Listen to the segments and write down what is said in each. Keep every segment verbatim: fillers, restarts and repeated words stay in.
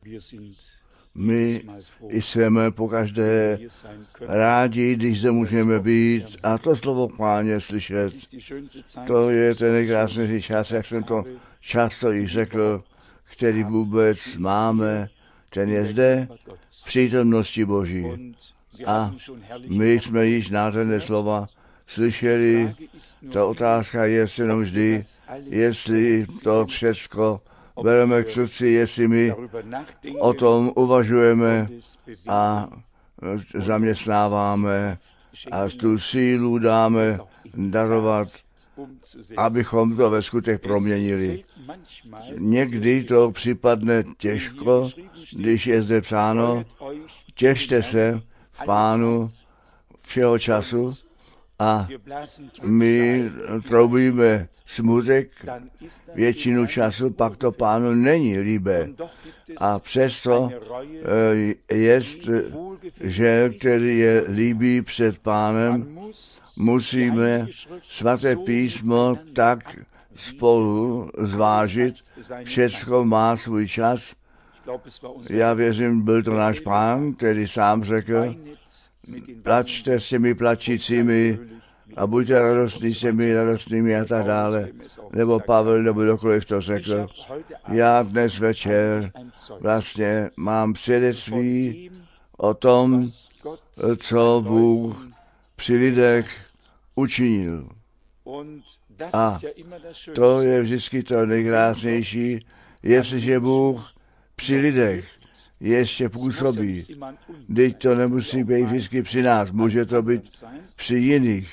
My jsme pokaždé rádi, když zde můžeme být a to slovo Páně slyšet. To je ten nejkrásnější čas, jak jsem to často již řekl, který vůbec máme, ten je zde v přítomnosti Boží. A my jsme již nádherné slova slyšeli. Ta otázka je jenom vždy, jestli to všechno bereme k srdci, jestli my o tom uvažujeme a zaměstnáváme a tu sílu dáme darovat, abychom to ve skutech proměnili. Někdy to připadne těžko, když je zde psáno, těšte se v Pánu všeho času a my troubíme smutek většinu času, pak to Pánu není líbé. A přesto je, že který je líbí před Pánem, musíme svaté písmo tak spolu zvážit, všecko má svůj čas. Já věřím, byl to náš Pán, který sám řekl, plačte s těmi plačícími a buďte radostní s těmi radostnými a tak dále. Nebo Pavel, nebo kdokoliv to řekl. Já dnes večer vlastně mám svědectví o tom, co Bůh při lidech učinil. A to je vždycky to nejkrásnější, jestliže Bůh při lidech ještě působí. Teď to nemusí být vždycky při nás, může to být při jiných.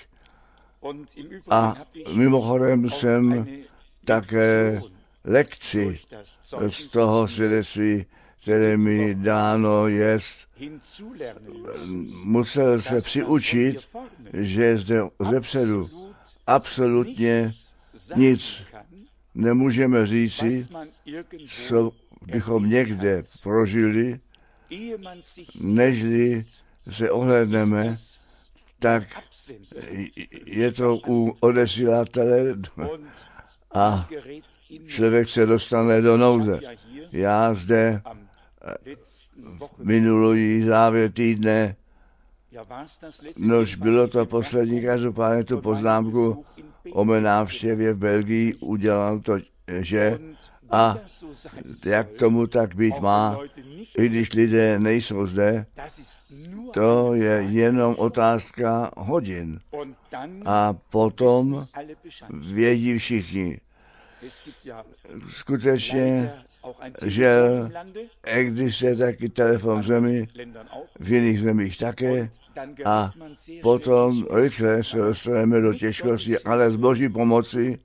A mimochodem jsem také lekci z toho svědectví, které mi dáno jest, musel se přiučit, že zde zepředu absolutně nic nemůžeme říci, co bychom někde prožili, nežli se ohlédneme, tak je to u odesílatele a člověk se dostane do nouze. Já zde minulý závěr týdne, nož bylo to poslední, každopádně tu poznámku o mé návštěvě v Belgii udělal to, že a jak tomu tak být má, i když lidé nejsou zde, to je jenom otázka hodin. A potom vědí všichni. Skutečně, že existuje taky telefon v zemi, v jiných zemích také, a potom rychle se dostaneme do těžkosti, ale s Boží pomoci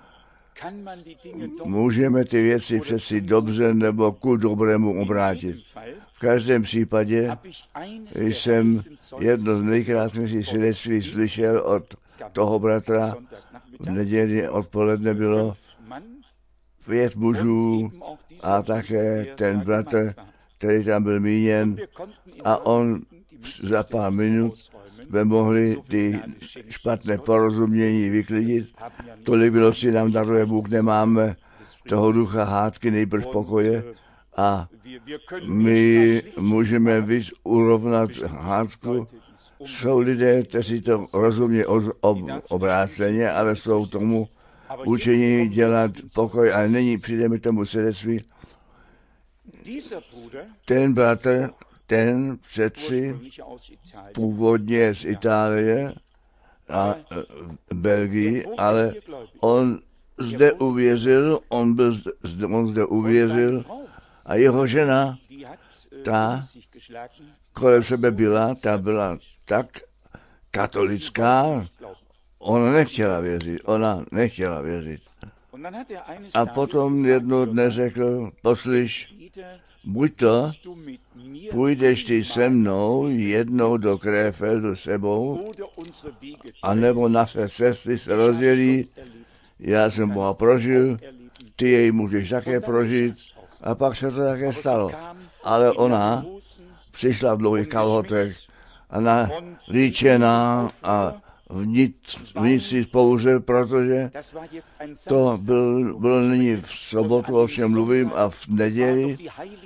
můžeme ty věci přeci dobře nebo ku dobrému obrátit. V každém případě jsem jedno z nejkrásnějších svědectví slyšel od toho bratra. V neděli odpoledne bylo pět mužů a také ten bratr, který tam byl míněn, a on za pár minut jsme mohli ty špatné porozumění vyklidit. Tolik milosti nám daruje Bůh, nemáme toho ducha hádky, nejbrž pokoje, a my můžeme víc urovnat hádku. Jsou lidé, kteří to rozumí ob, obráceně, ale jsou tomu učení dělat pokoj, ale není, přijdeme k tomu svědectví. Ten bratr, ten přeci původně z Itálie a v Belgii, ale on zde uvěřil, on, byl, on zde uvěřil a jeho žena, ta kolem sebe byla, ta byla tak katolická, ona nechtěla věřit, ona nechtěla věřit. A potom jednou dne řekl, poslyš, buď to, půjdeš ty se mnou jednou do Krefeldu sebou, anebo naše cesty se rozdělí, já jsem Boha prožil, ty jej můžeš také prožít, a pak se to také stalo. Ale ona přišla v dlouhých kalhotech a nalíčená a vnitř pouze, protože to byl, bylo nyní v sobotu, o čem mluvím, a v neděli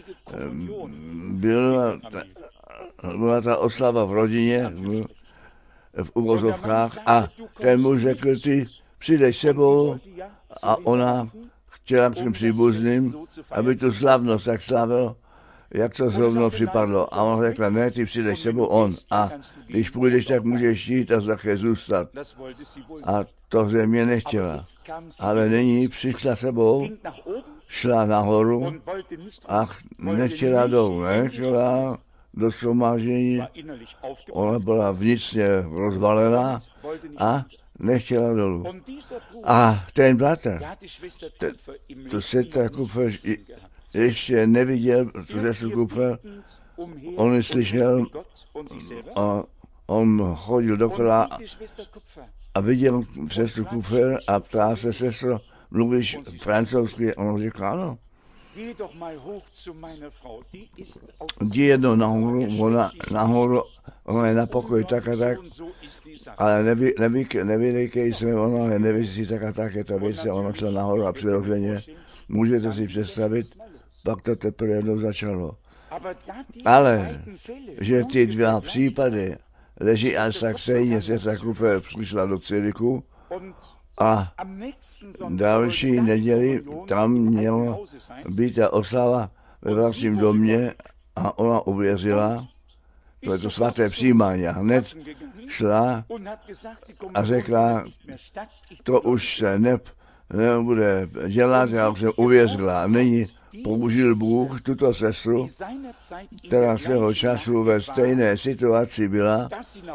byla ta, byla ta oslava v rodině, v, v uvozovkách, a ten muž řekl, ty přijdeš sebou, a ona chtěla k těm příbuzným, aby tu slavnost tak slavil, jak to zrovna připadlo. A on řekl, ne, ty přijdeš sebou on. A když půjdeš, tak můžeš jít a také zůstat. A to země nechtěla. Ale nyní přišla sebou, šla nahoru a nechtěla dolů, nechtěla do shromáždění. Ona byla vnitřně rozvalená a nechtěla dolů. A ten bratr, to se tak ještě neviděl, co se Kupfer, on slyšel, a on chodil dokola a viděl sestru Kupfer a ptá se, sestro, mluvíš francouzsky? On řekl, ano. Jdi jednou nahoru, ona nahoru, ona je na pokoji tak a tak, ale neví, neví, nevědejkej se, ona neví si tak a tak, je to věc, ona šla nahoru a přirozeně, můžete si představit, pak to teprve jednou začalo. Ale, že ty dva případy leží až tak stejně, sestra Kupfer přišla do Cirichu a další neděli tam měla být ta oslava ve vlastním domě a ona uvěřila, to je to svaté přijímání, a hned šla a řekla, to už se ne, nebude dělat, já už jsem uvěřila. Nyní použil Bůh tuto sestru, která svého času ve stejné situaci byla,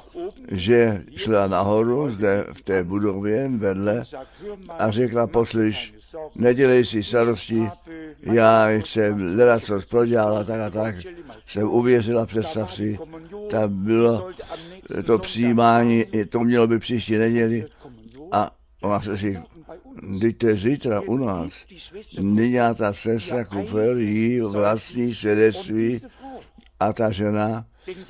že šla nahoru zde v té budově vedle a řekla, poslyš, nedělej si starosti, já jsem hledat, co prodělala, tak a tak, jsem uvěřila, představ si, tam bylo to přijímání, to mělo by příští neděli a ona se si, teď to je zítra u nás, nyní ta sestra Kupfer jí vlastní svědectví a ta žena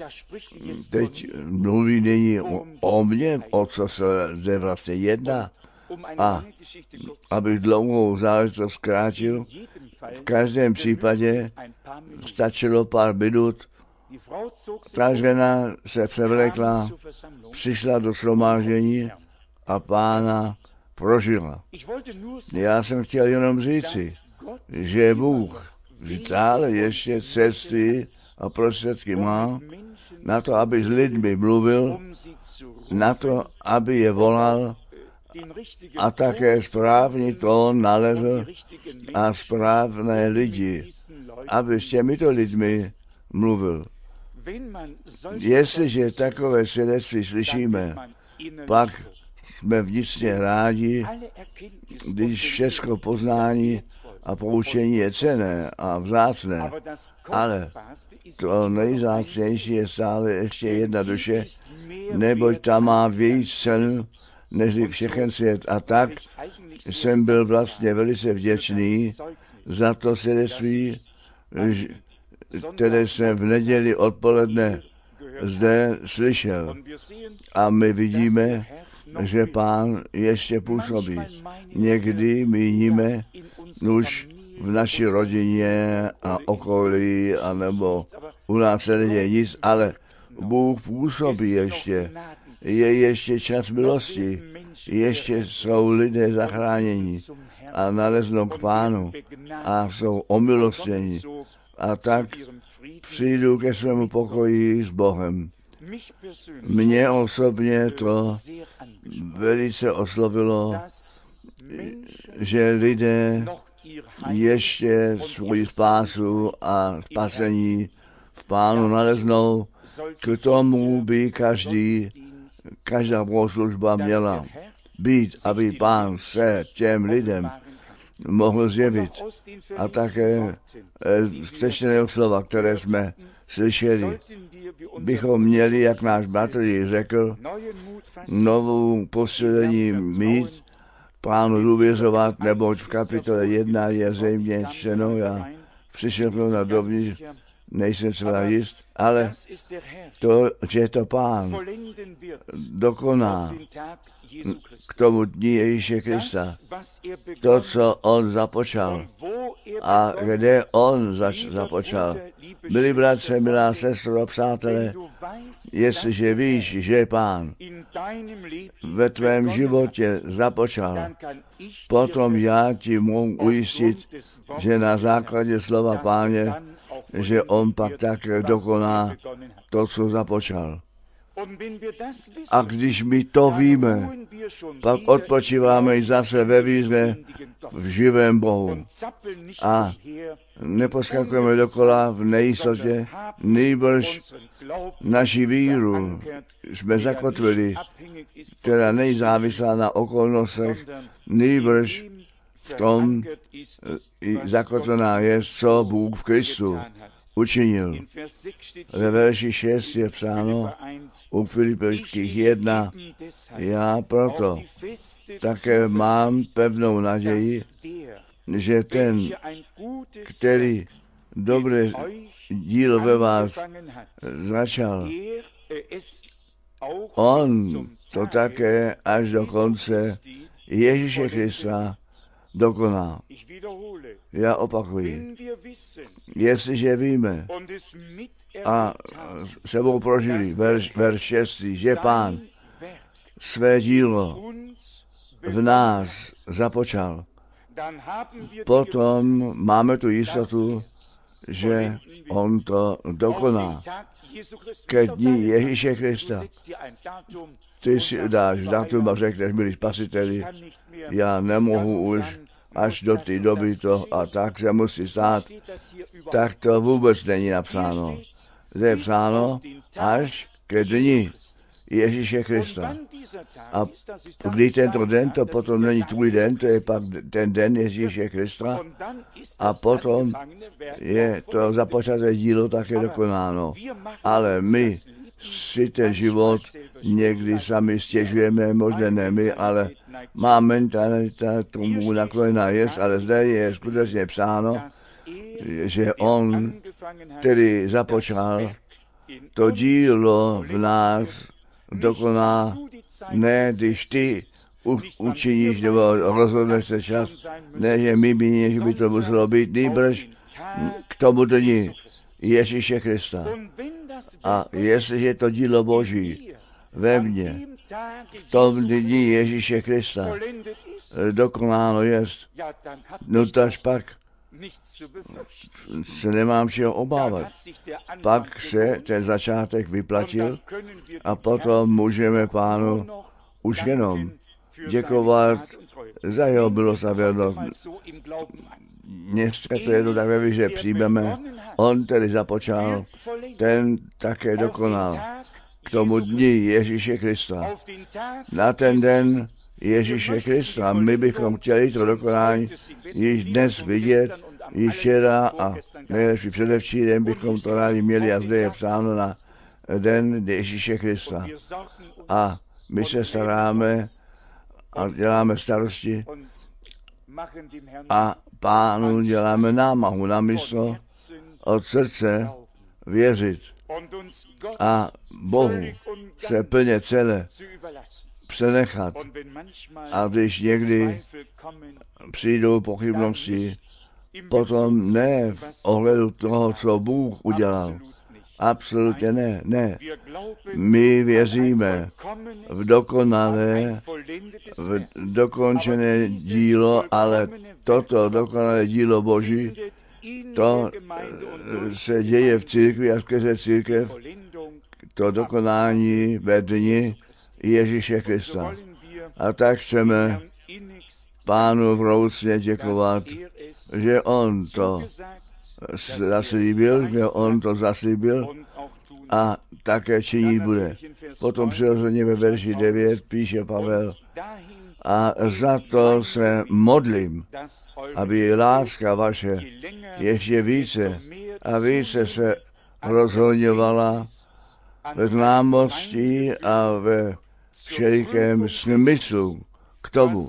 teď mluví nyní o, o mně, o co se zde vlastně jedná. A abych dlouhou záležitost zkrátil, v každém případě stačilo pár minut, ta žena se převlekla, přišla do shromáždění a Pána prožila. Já jsem chtěl jenom říci, že Bůh stále ještě cesty a prostředky má na to, aby s lidmi mluvil, na to, aby je volal a také správný tón nalezl a správné lidi, aby s těmito lidmi mluvil. Jestliže takové svědectví slyšíme, pak jsme vnitřně rádi, když všechno poznání a poučení je cenné a vzácné, ale to nejvzácnější je stále ještě jedna duše, neboť tam má víc cenu než všechen svět. A tak jsem byl vlastně velice vděčný za to svědectví, které jsem v neděli odpoledne zde slyšel. A my vidíme, že Pán ještě působí. Někdy míníme už v naší rodině a okolí, anebo u nás se neděje nic, ale Bůh působí ještě. Je ještě čas milosti, ještě jsou lidé zachráněni a naleznou k Pánu a jsou omilostněni. A tak přijdu ke svému pokoji s Bohem. Mě osobně to velice oslovilo, že lidé ještě svoji spásu a spasení v Pánu naleznou. K tomu by každý, každá bohoslužba měla být, aby Pán se těm lidem mohl zjevit. A také z přečteného slova, které jsme slyšeli, bychom měli, jak náš bratr řekl, novou poslední mít, Pánu důvěřovat, neboť v kapitole jedna je zřejmě čteno, já přišel na dovnitř, nejsem celá jist, ale to, že to Pán dokoná k tomu dní Ježíše Krista, to, co on započal a kde on zač- započal. Milí bratře, milá sestro a přátelé, jestliže víš, že Pán ve tvém životě započal, potom já ti mohu ujistit, že na základě slova Páně, že on pak také dokoná to, co započal. A když my to víme, pak odpočíváme i zase ve víře v živém Bohu. A neposkakujeme dokola v nejistotě, nýbrž naši víru jsme zakotvili, která není závislá na okolnostech, nýbrž v tom zakotvená je, co Bůh v Kristu učinil. Ve verši šest je psáno u Filipských jedna, já proto také mám pevnou naději, že ten, který dobré dílo ve vás začal, on to také až do konce Ježíše Krista dokoná. Já opakuji, jestliže víme a sebou prožili, verš, verš šestý, že Pán své dílo v nás započal, potom máme tu jistotu, že on to dokoná ke dní Ježíše Krista. Ty si dáš datum a řekneš, milí spasiteli, já nemohu už až do té doby to a tak se musí stát, tak to vůbec není napsáno. Zde je psáno až ke dni Ježíše Krista. A když tento den, to potom není tvůj den, to je pak ten den Ježíše Krista a potom je to započaté dílo také dokonáno. Ale my si ten život někdy sami stěžujeme, možná ne my, ale má mentalita tomu nakloněná jest, ale zde je skutečně psáno, že on, který započal to dílo v nás, dokoná, ne když ty u, učiníš nebo rozhodneš se čas, ne, že my by, že by to muselo být, nýbrž k tomu dni Ježíše Krista. A jestliže to dílo Boží ve mně, v tom dni Ježíše Krista dokonáno jest, no taž pak se nemám čeho obávat. Pak se ten začátek vyplatil a potom můžeme Pánu už jenom děkovat za jeho milost a věrnost. Dneska to je to takové, že přijmeme, on tedy započal, ten také dokonal k tomu dni Ježíše Krista. Na ten den Ježíše Krista my bychom chtěli to dokonání již dnes vidět, již včera a nejlepší předevčírem bychom to rádi měli a zde je psáno na den Ježíše Krista. A my se staráme a děláme starosti a Pánu děláme námahu na mysl od srdce věřit a Bohu se plně celé přenechat. A když někdy přijdou pochybnosti, potom ne v ohledu toho, co Bůh udělal. Absolutně ne, ne. My věříme v dokonalé, v dokončené dílo, ale toto dokonalé dílo Boží, to se děje v církvi a skrze církev, to dokonání ve dni Ježíše Krista. A tak chceme Pánu vroucně děkovat, že on to zaslíbil, že on to zaslíbil a také činit bude. Potom přirozeně ve verši devět píše Pavel, a za to se modlím, aby láska vaše ještě více a více se rozhodňovala ve známosti a ve všelikém smyslu k tomu,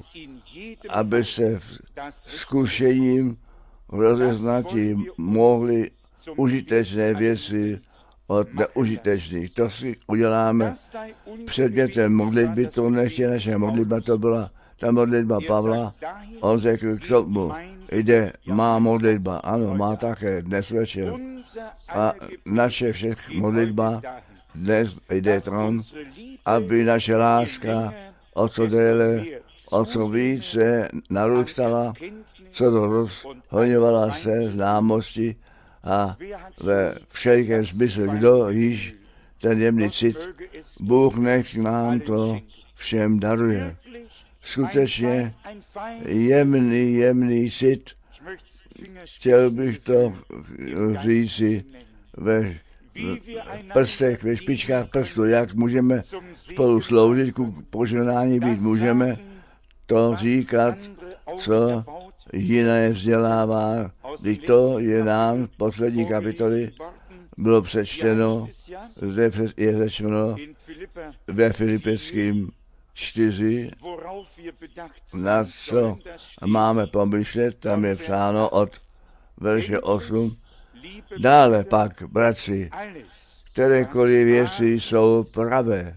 aby se v zkušením rozeznatí mohli užitečné věci od neužitečných. To si uděláme předmětem modlitby, to nechtěje naše modlitba, to byla ta modlitba Pavla. On řekl k tomu, jde má modlitba, ano, má také dnes večer. A naše všech modlitba dnes jde tam, aby naše láska o co déle, o co více narůstala, co to rozhoňovala se známosti a ve všelikém smyslu, kdo již ten jemný cit, Bůh nech nám to všem daruje. Skutečně jemný, jemný cit, chtěl bych to říci ve prstech, ve špičkách prstů, jak můžeme spolu sloužit, ku požehnání být můžeme, to říkat, co jiné vzdělává. Když to je nám v poslední kapitoly bylo přečteno, zde je řečeno ve Filipeckým čtyři, na co máme pomyšlet, tam je psáno od verše osm. Dále pak, bratři, kterékoliv věci jsou pravé,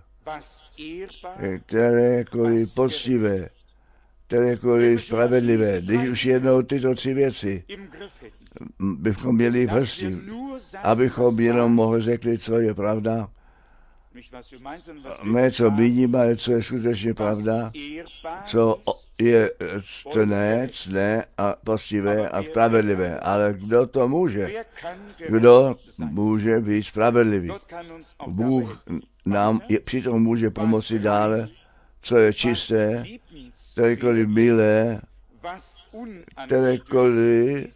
kterékoliv poctivé, kterékoliv spravedlivé, když už jednou tyto tři věci bychom měli v hrsti, abychom jenom mohli řekli, co je pravda, ne co vidíme, ale co je skutečně pravda, co je ctné, ctné a poctivé a spravedlivé. Ale kdo to může? Kdo může být spravedlivý? Bůh nám je, přitom může pomoci dále, co je čisté, kterékoliv milé, kterékoliv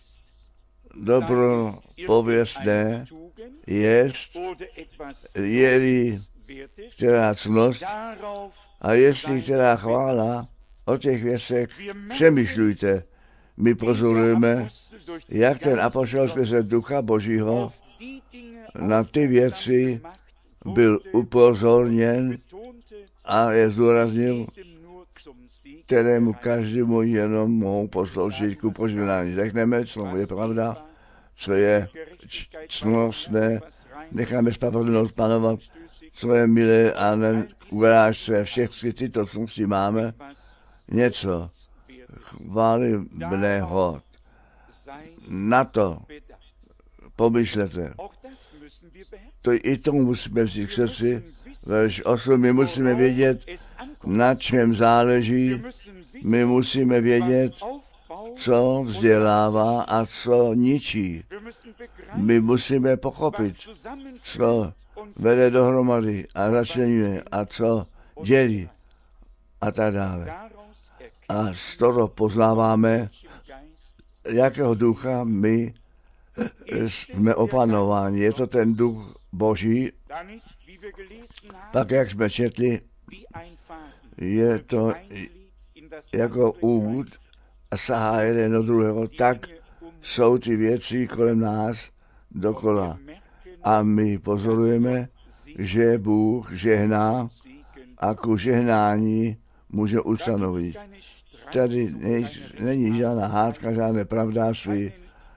dobropověstné jest, je-li která cnost a jestli která chvála, o těch věcech přemýšlujte. My pozorujeme, jak ten apoštol skrze Ducha Božího na ty věci byl upozorněn a je zdůraznil, kterému každému jenom mohou posloužit ku požehnání. Řekneme, co je pravda, co je cnostné, necháme spravedlnost panovat, co je milé a urážce všechny tyto cnosti máme, něco chválibného. Na to pomyšlete. To i tomu musíme vzít k srdci. Verš osm, my musíme vědět, na čem záleží. My musíme vědět, co vzdělává a co ničí. My musíme pochopit, co vede dohromady a začleňuje a co dělí a tak dále. A z toho poznáváme, jakého ducha my jsme opanováni. Je to ten duch Boží. Tak, jak jsme četli, je to jako úvod a sahá jeden do druhého, tak jsou ty věci kolem nás dokola. A my pozorujeme, že Bůh žehná a ku žehnání může ustanovit. Tady není žádná hádka, žádné pravdářství,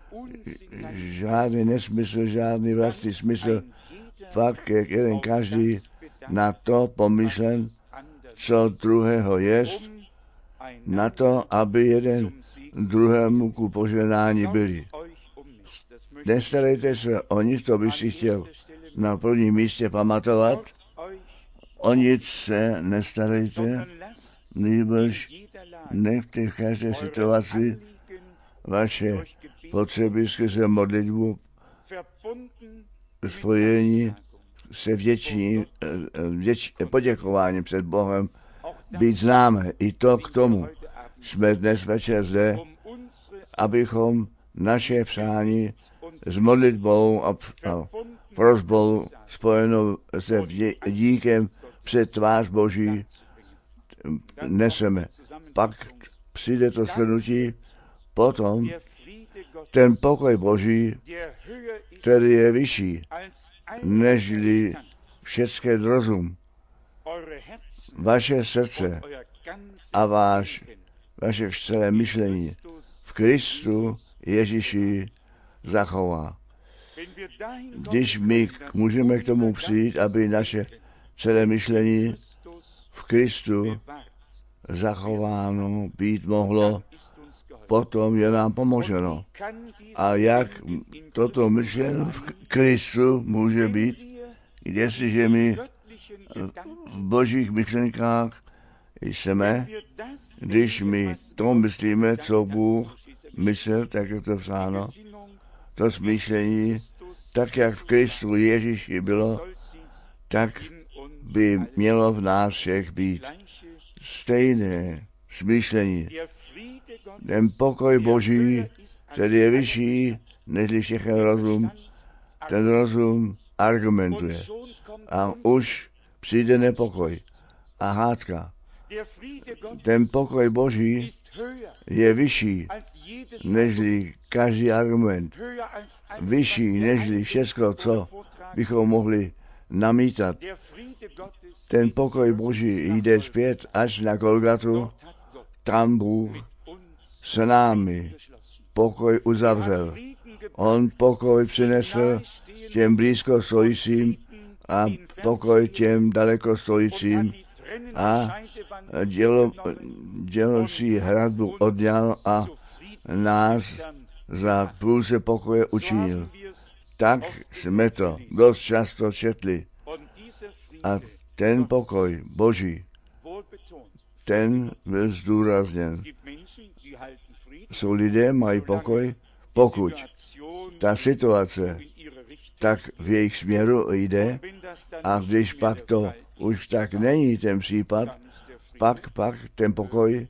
žádný nesmysl, žádný vlastní smysl. Fakt je jeden každý na to pomyšlen, co druhého jest, na to, aby jeden druhému ku požehnání byli. Nestarejte se o nic, to bych si chtěl na prvním místě pamatovat. O nic se nestarejte, nýbrž nechte v každé situaci vaše potřeby skrze modlitbu spojení se vděční, vděč, poděkováním před Bohem být známé. I to k tomu jsme dnes večer zde, abychom naše přání s modlitbou a, a prosbou spojenou se díkem před tvář Boží neseme. Pak přijde to shrnutí, potom ten pokoj Boží, který je vyšší, nežli všecký rozum, vaše srdce a váš, vaše celé myšlení v Kristu Ježíši zachová. Když my můžeme k tomu přijít, aby naše celé myšlení v Kristu zachováno být mohlo, potom je nám pomoženo. A jak toto myšlení v Kristu může být, jestliže my v božích myšlenkách jsme, když my to myslíme, co Bůh myslel, tak je to psáno, to smýšlení, tak jak v Kristu Ježíši bylo, tak by mělo v nás všech být stejné smýšlení. Ten pokoj Boží, který je vyšší než všechen rozum, ten rozum argumentuje. A už přijde nepokoj a hádka. Ten pokoj Boží je vyšší nežli každý argument, vyšší nežli všechno, co bychom mohli namítat. Ten pokoj Boží jde zpět až na Golgatu, tam Bůh s námi pokoj uzavřel. On pokoj přinesl těm blízko stojícím a pokoj těm daleko stojícím a dělo, dělcí hradbu odňal a nás za půlce pokoje učinil. Tak jsme to dost často četli. A ten pokoj Boží, ten byl zdůrazněn. Jsou lidé, mají pokoj, pokud ta situace tak v jejich směru jde a když pak to už tak není ten případ, pak, pak ten pokoj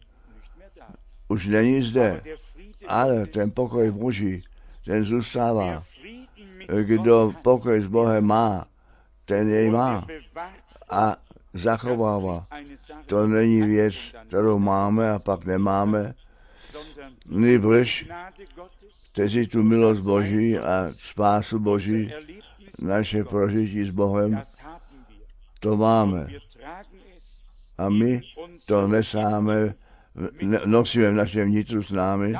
už není zde. Ale ten pokoj Boží, ten zůstává. Kdo pokoj s Bohem má, ten jej má a zachovává. To není věc, kterou máme a pak nemáme, nýbrž, kteří tu milost Boží a spásu Boží, naše prožití s Bohem, to máme. A my to nesáme, nosíme v našem vnitru s námi.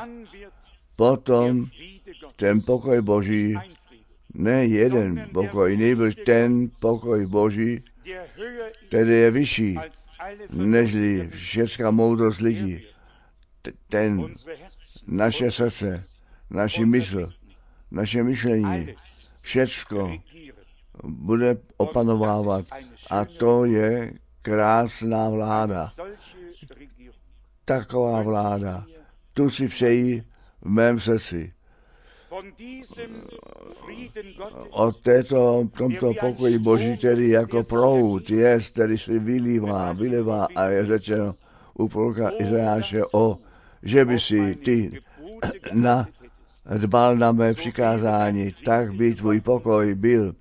Potom ten pokoj Boží, ne jeden pokoj, nýbrž ten pokoj Boží, který je vyšší, nežli všechna moudrost lidí. Ten, naše srdce, naši mysl, naše myšlení, všecko bude opanovávat a to je krásná vláda. Taková vláda, tu si přeji v mém srdci. Od této, tomto pokoji Boží, který jako proud je, který se vylívá, vylívá a je řečeno u proroka Izajáše o, že by si ty na, dbal na mé přikázání, tak by tvůj pokoj byl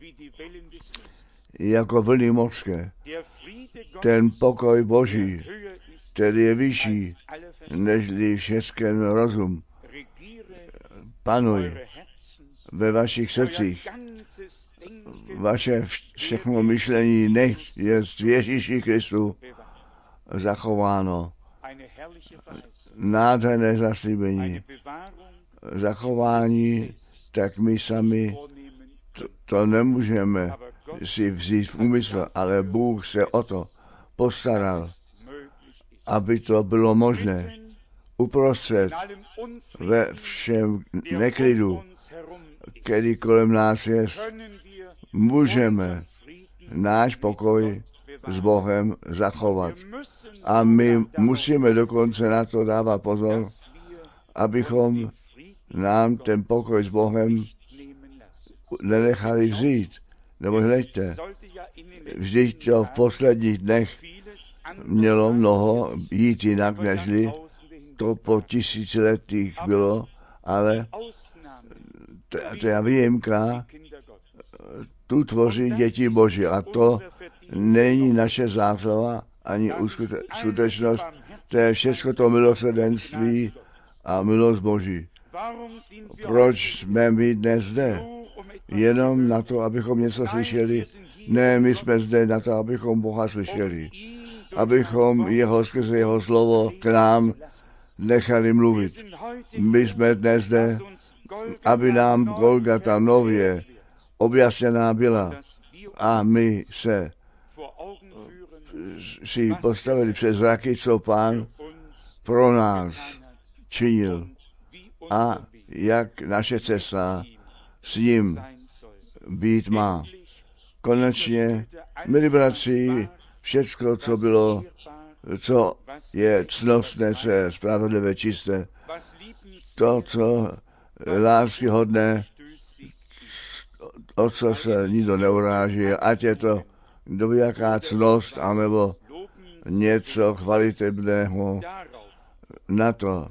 jako vlny mořské. Ten pokoj Boží, který je vyšší nežli všechen rozum, panuj ve vašich srdcích. Vaše všechno myšlení nech je v Ježíši Kristu zachováno. Nádherné zaslíbení. Zachování, tak my sami to, to nemůžeme si vzít v úmysl, ale Bůh se o to postaral, aby to bylo možné. Uprostřed ve všem neklidu, který kolem nás je, můžeme náš pokoj s Bohem zachovat. A my musíme dokonce na to dávat pozor, abychom nám ten pokoj s Bohem nenechali vzít. Nebo hleďte, vždyť to v posledních dnech mělo mnoho jít jinak, nežli to po tisíciletích bylo, ale ta výjimka tu tvoří děti Boží a to není naše zásluha ani skutečnost, to je všechno to milosrdenství a milost Boží. Proč jsme my dnes zde? Jenom na to, abychom něco slyšeli? Ne, my jsme zde na to, abychom Boha slyšeli. Abychom jeho skrze jeho slovo k nám nechali mluvit. My jsme dnes zde, aby nám Golgata nově objasněná byla a my se si postavili přes zraky, co Pán pro nás činil a jak naše cesta s ním být má. Konečně, milí bratři, všecko, co bylo, co je cnostné, co je spravedlivé, čisté, to, co je láskyhodné, o co se nikdo neuráží, ať je to kdo jaká cnost, anebo něco chvalitebného, na to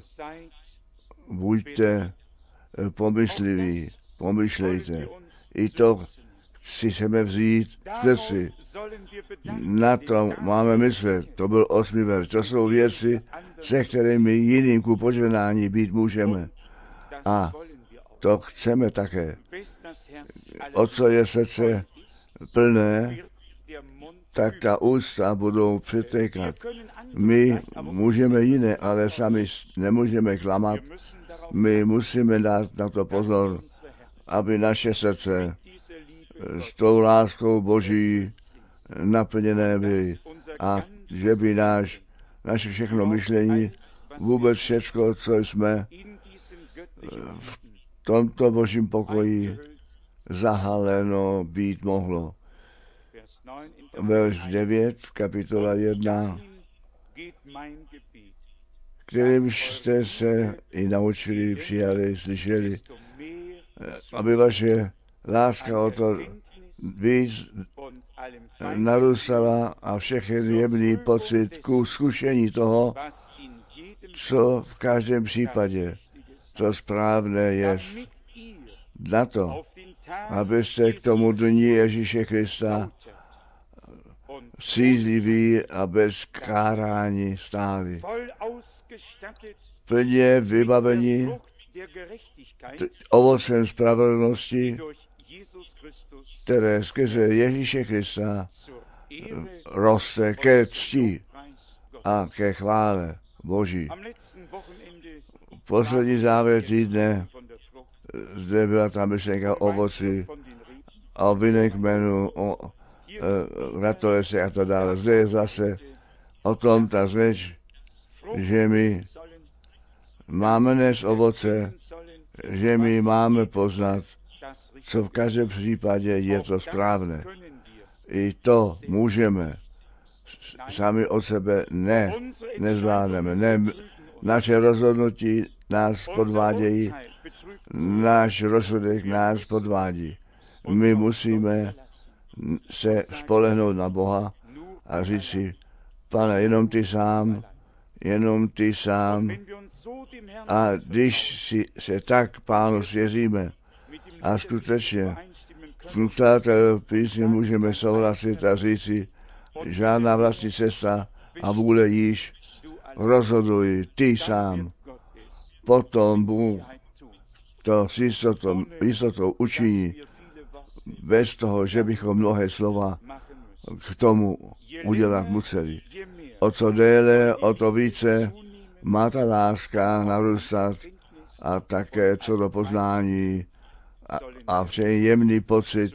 buďte pomyšliví, pomyšlejte. I to si chceme vzít v srdci. Na to máme myslet. To byl osmý verš. To jsou věci, se kterými jiným ku požehnání být můžeme. A to chceme také. O co je srdce plné, tak ta ústa budou přetékat. My můžeme jiné, ale sami nemůžeme klamat. My musíme dát na to pozor, aby naše srdce s tou láskou Boží naplněné byly a že by náš, naše všechno myšlení, vůbec všecko, co jsme v tomto Božím pokoji zahaleno být mohlo. Verš devět, kapitola jedna, kterýmž jste se i naučili, přijali, slyšeli, aby vaše láska o to víc narůstala a všechny jemný pocit ku zkušení toho, co v každém případě to správné je. Na to, abyste k tomu dni Ježíše Krista střízliví a bez kárání stáli. Plně vybavení t- ovocem spravedlnosti, které skrze Ježíše Krista roste ke cti a ke chvále Boží. Poslední závěr týdne zde byla ta myšlenka o ovoci, o vinném kmenu, o ratolese a to dále. Zde je zase o tom ta řeč, že my máme nést ovoce, že my máme poznat, co v každém případě je to správné. I to můžeme. Sami od sebe ne, nezvládneme. Ne, naše rozhodnutí nás podvádějí, náš rozsudek nás podvádí. My musíme se spolehnout na Boha a říct si, Pane, jenom ty sám, jenom ty sám. A když si se tak Pánu svěříme a skutečně skutečně písně můžeme souhlasit a říct si, žádná vlastní cesta a vůle již, rozhoduj ty sám. Potom Bůh to s jistotou, jistotou učiní, bez toho, že bychom mnohé slova k tomu udělat museli. O co déle, o to více má ta láska narůstat a také co do poznání a, a včetně jemný pocit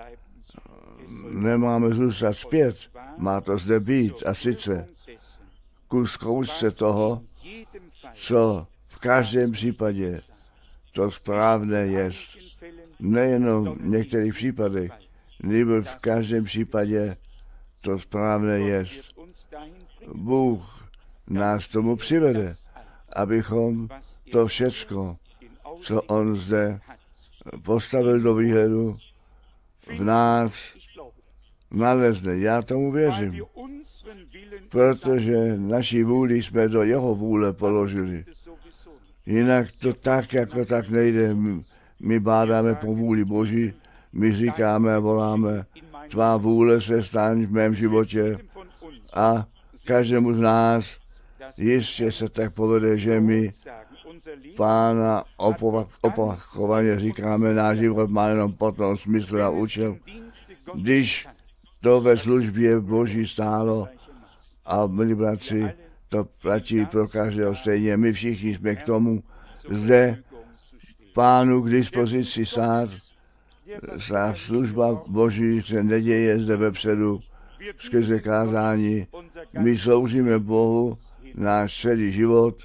nemáme zůstat zpět. Má to zde být a sice ku zkoušce toho, co v každém případě to správné je. Nejenom v některých případech, nebo v každém případě to správné je. Bůh nás tomu přivede, abychom to všecko, co on zde postavil do výhledu, v nás nalezne. Já tomu věřím, protože naší vůli jsme do jeho vůle položili. Jinak to tak, jako tak nejde. My bádáme po vůli Boží, my říkáme a voláme, tvá vůle se staň v mém životě a každému z nás jistě se tak povede, že my Pána opakovaně říkáme, náš život má jenom potom smysl a účel. Když to ve službě Boží stálo a milí bratři, to platí pro každého stejně. My všichni jsme k tomu zde Pánu k dispozici sát ta služba Boží se neděje zde vepředu skrze kázání. My sloužíme Bohu náš celý život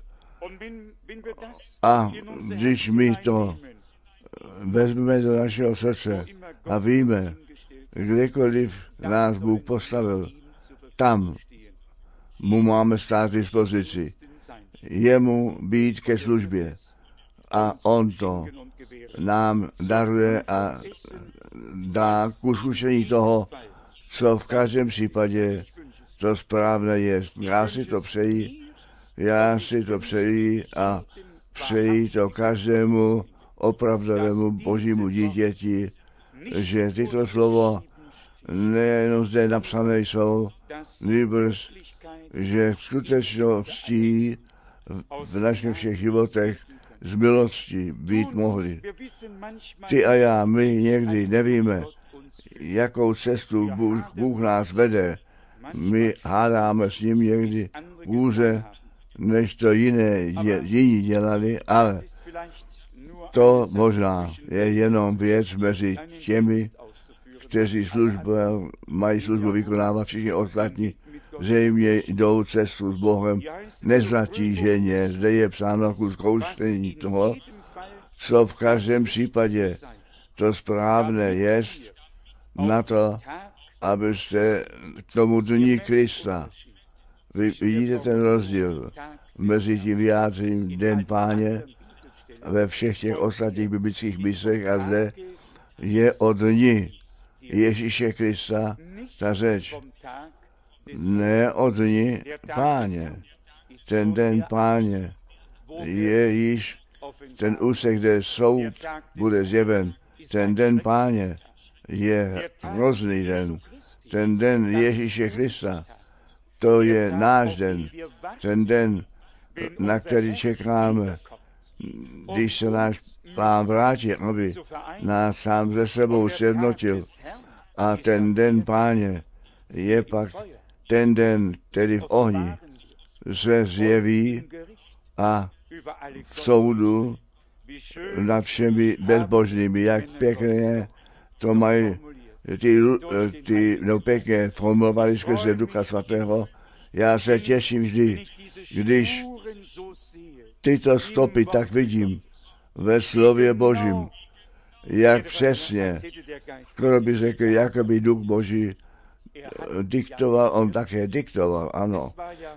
a když my to vezmeme do našeho srdce a víme, kdekoliv nás Bůh postavil, tam mu máme stát dispozici, jemu být ke službě a on to nám daruje a dá k uskušení toho, co v každém případě to správné je. Já si to přeji, já si to přeji a přeji to každému opravdovému Božímu dítěti, že tyto slovo nejenom zde napsané jsou, nýbrž, že skutečností v našich všech životech z milosti být mohli. Ty a já, my někdy nevíme, jakou cestu Bůh, Bůh nás vede. My hádáme s ním někdy hůře, než to jiné, jiní dělali, ale to možná je jenom věc mezi těmi, kteří službu, mají službu vykonávat, všichni ostatní zřejmě jdou cestu s Bohem nezatíženě. Zde je psáno ku zkoušení toho, co v každém případě to správné je na to, abyste k tomu dní Krista, vy vidíte ten rozdíl mezi tím vyjádřením Den Páně ve všech těch ostatních biblických místech a zde je o dni Ježíše Krista ta řeč. Ne o dni Páně. Ten Den Páně je již ten úsek, kde soud bude zjeven. Ten Den Páně je hrozný den. Ten den Ježíše Krista, to je náš den. Ten den, na který čekáme, když se náš Pán vrátí, aby nás sám ze sebou sjednotil. A ten Den Páně je pak ten den, který v ohni se zjeví a v soudu nad všemi bezbožnými, jak pěkně to mají ty, ty no, pěkně formulovali skrze Ducha Svatého. Já se těším vždy, když tyto stopy tak vidím ve slově Božím, jak přesně, skoro by řekl, jako by Duch Boží diktoval, on také diktoval, ano.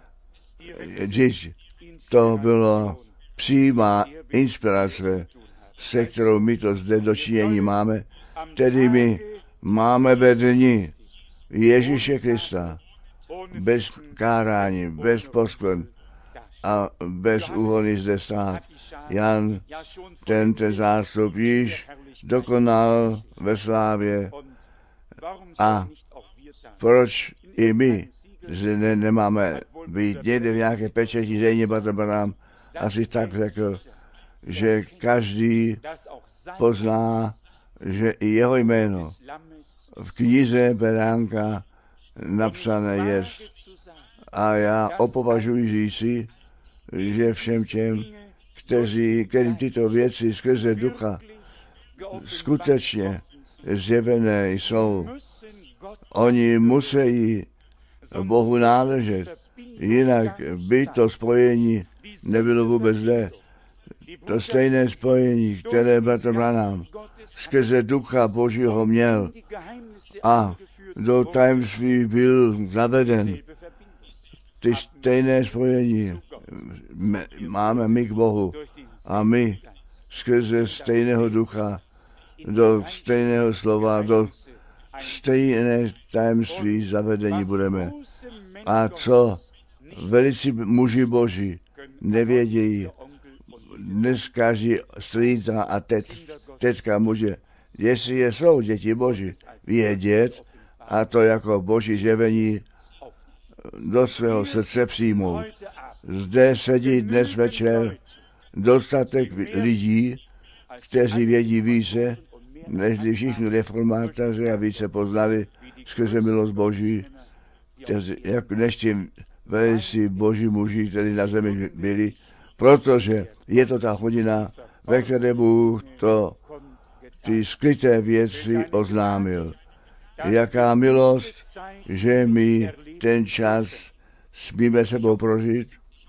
Když to bylo přímá inspirace, se kterou my to zde dočinění máme, tedy my máme ve dni Ježíše Krista bez kárání, bez poskvrn a bez úhony zde stát. Jan tento zástup již dokonal ve slávě a proč i my že ne, nemáme být někde v nějaké pečeti, že jiný Bartolomám asi tak řekl, že každý pozná, že i jeho jméno v knize Beránka napsané je. A já opovažuji říci, že všem těm, kteří, kterým tyto věci skrze Ducha skutečně zjevené jsou, oni musí Bohu náležet, jinak by to spojení nebylo vůbec zde. To stejné spojení, které bratr Branham skrze Ducha Božího měl a do tajemství byl zaveden. Ty stejné spojení máme my k Bohu a my skrze stejného Ducha do stejného slova, do stejné tajemství zavedení budeme. A co velicí muži Boží nevědějí, dnes každý strýca a tet, tetka může, jestli je jsou děti Boží, vědět a to jako Boží živení do svého srdce přijmout. Zde sedí dnes večer dostatek lidí, kteří vědí více, než všichni reformátoři a více poznali skrze milost Boží, kteří, jak než tím velicí Boží muži, kteří na zemi byli, protože je to ta hodina, ve které Bůh to ty skryté věci oznámil. Jaká milost, že my ten čas smíme sebou prožít.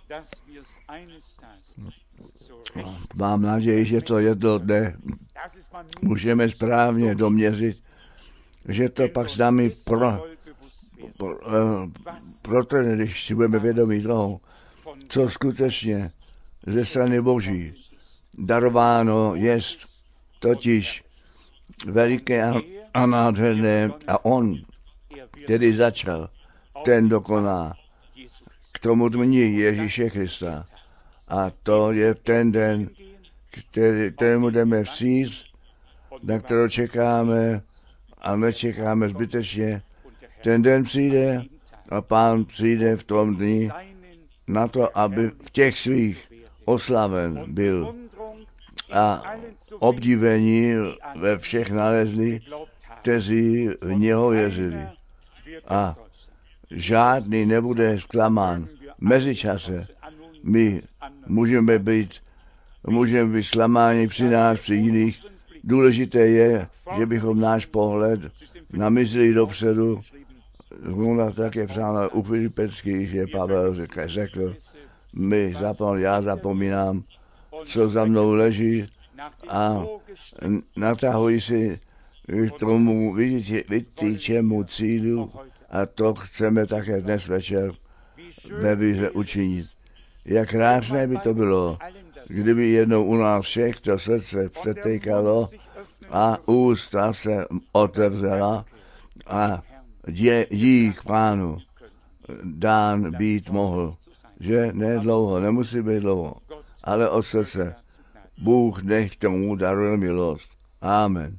Mám naději, že to jedno dne můžeme správně doměřit, že to pak s námi pro, pro, proto, když si budeme vědomí toho, co skutečně ze strany Boží darováno jest, totiž veliké a nádherné, a on, který začal, ten dokoná k tomu dní Ježíše Krista. A to je ten den, který, kterému jdeme vstříc, na kterou čekáme a nečekáme zbytečně. Ten den přijde a Pán přijde v tom dni na to, aby v těch svých oslaven byl a obdivení ve všech nalezli, kteří v něho věřili. A žádný nebude zklamán. V mezičase my můžeme být, můžeme být zklamáni při nás, při jiných. Důležité je, že bychom náš pohled namysleli dopředu. Zrovna tak je psáno u Filipeckých, že Pavel řekl, my zapom, já zapomínám, co za mnou leží a natahuji si k tomu vytýčemu cílu a to chceme také dnes večer ve víře učinit. Jak krásné by to bylo, kdyby jednou u nás všech to srdce přetejkalo a ústa se otevřela a dě, dík Pánu dán být mohl, že ne dlouho, nemusí být dlouho, ale od srdce. Bůh nech tomu daruje milost. Amen.